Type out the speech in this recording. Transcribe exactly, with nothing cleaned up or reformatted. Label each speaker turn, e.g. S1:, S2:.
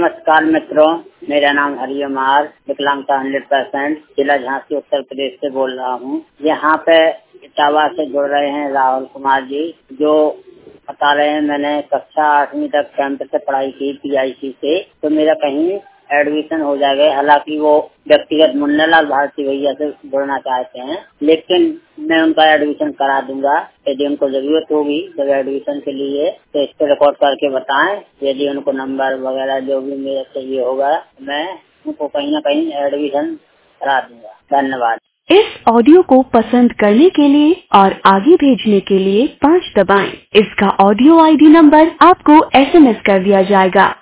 S1: नमस्कार मित्रों, मेरा नाम हरिओम आर, विकलांगता हंड्रेड परसेंट, जिला झांसी उत्तर प्रदेश से बोल रहा हूँ। यहाँ पे इटावा से जुड़ रहे हैं राहुल कुमार जी, जो बता रहे हैं मैंने कक्षा आठवीं तक कैंप से पढ़ाई की पीआईसी से, तो मेरा कहीं एडमिशन हो जाएगा। हालांकि वो व्यक्तिगत मुन्नालाल भारती भैया से जुड़ना चाहते हैं, लेकिन मैं उनका एडमिशन करा दूंगा। यदि उनको जरूरत होगी जब एडमिशन के लिए तो इस पर रिकॉर्ड करके बताएं। यदि उनको नंबर वगैरह जो भी मेरे चाहिए होगा, मैं उनको कहीं ना कहीं एडमिशन करा दूंगा। धन्यवाद।
S2: इस ऑडियो को पसंद करने के लिए और आगे भेजने के लिए पाँच दबाएं। इसका ऑडियो आईडी नंबर आपको एसएमएस कर दिया जाएगा।